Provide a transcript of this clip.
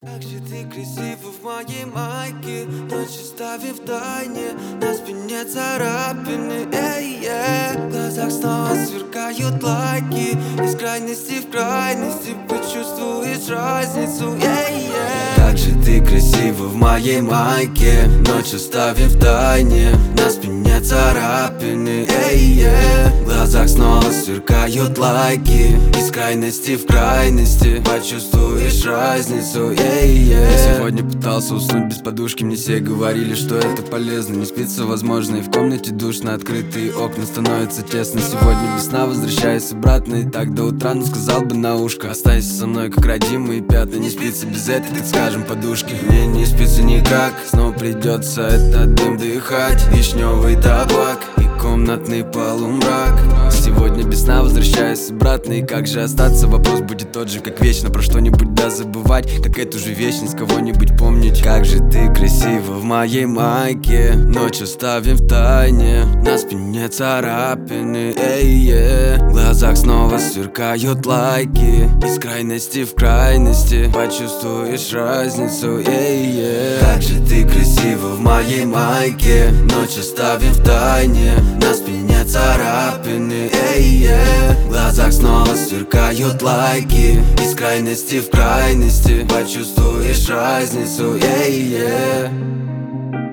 Как же ты красива в моей майке, ночью ставим в тайне, на спине царапины, в глазах снова сверкают лайки, из крайности в крайности почувствуешь разницу, Как же ты красива в моей майке, ночью ставим в тайне, на спине царапины, в глазах снова сверкают лайки, из крайности в крайности почувствуешь разницу, Я сегодня пытался уснуть без подушки, мне все говорили, что это полезно. Не спится, возможно, и в комнате душно, открытые окна становятся тесно. Сегодня без сна возвращаюсь обратно, и так до утра, но сказал бы на ушко: останься со мной, как родимые пятна. Не спится без этой, так скажем, подушки. Мне не спится никак, снова придется этот дым дыхать. Вишневый табак и комнатный полумрак. Сегодня без сна возвращаюсь обратно, и как же остаться? Вопрос будет тот же, как вечно. Про что-нибудь да забывать, как эту же вечность кого-нибудь помнить. Как же ты красива в моей майке, ночью ставим в тайне, на спине царапины, в глазах снова сверкают лайки, из крайности в крайности почувствуешь разницу, Как же ты красива в моей майке, ночью ставим в тайне, на спине царапины, в глазах снова сверкают лайки, из крайности в крайности почувствуешь разницу,